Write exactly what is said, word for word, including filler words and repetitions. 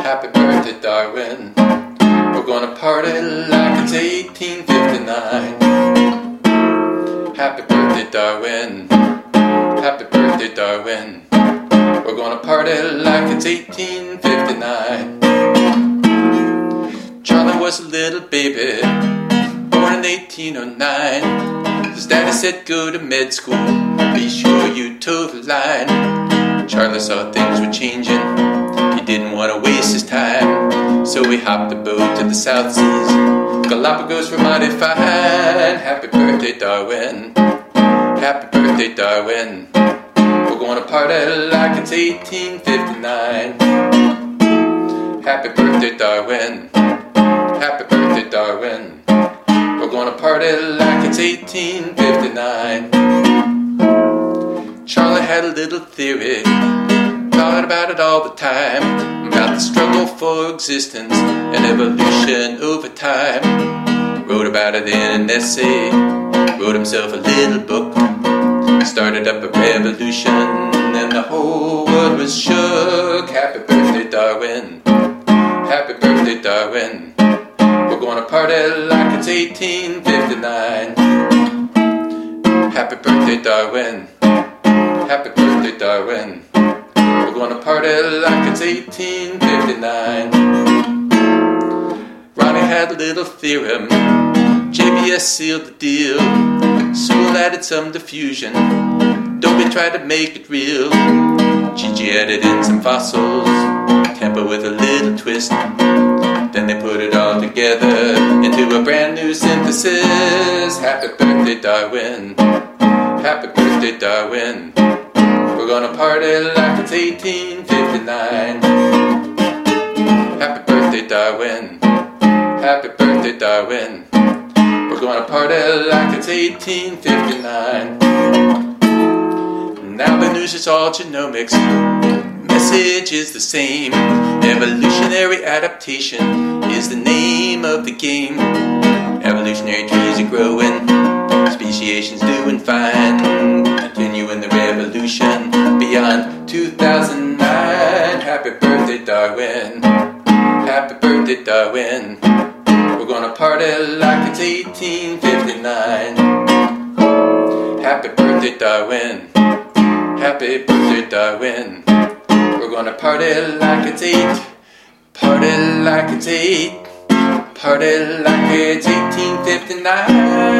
Happy birthday, Darwin. We're gonna party like it's eighteen fifty-nine. Happy birthday, Darwin. Happy birthday, Darwin. We're gonna party like it's eighteen fifty-nine. Charlie was a little baby, born in eighteen oh nine. His daddy said go to med school, be sure you toe the line. Charlie saw things were changing, he didn't want to waste his time, so he hopped a boat to the South Seas. Galapagos were mighty fine. Happy birthday, Darwin. Happy birthday, Darwin. We're gonna party like it's eighteen fifty-nine. Happy birthday, Darwin. Happy birthday, Darwin. We're gonna party like it's eighteen fifty-nine. Charlie had a little theory, thought about it all the time, about the struggle for existence and evolution over time. Wrote about it in an essay, wrote himself a little book, started up a revolution and the whole world was shook. Happy birthday, Darwin. Happy birthday, Darwin. We're gonna party like it's eighteen fifty-nine. Happy birthday, Darwin. Happy birthday, Darwin. We're gonna party like it's eighteen fifty-nine. Ronnie had a little theorem, J B S sealed the deal, Sewell added some diffusion, Dobie tried to make it real, Gigi added in some fossils, temper with a little twist. Then they put it all together into a brand new synthesis. Happy birthday, Darwin. Happy birthday, Darwin. We're gonna party like it's eighteen fifty-nine. Happy birthday, Darwin. Happy birthday, Darwin. We're gonna party like it's eighteen fifty-nine. Now the news is all genomics. Message is the same. Evolutionary adaptation is the name of the game. Evolutionary trees are growing, speciation's doing fine, continuing the revolution beyond two thousand nine. Happy birthday, Darwin. Happy birthday, Darwin. We're gonna party like it's eighteen fifty-nine. Happy birthday, Darwin. Happy birthday, Darwin. We're gonna party like it's eight, party like it's eight, party like it's eighteen fifty-nine.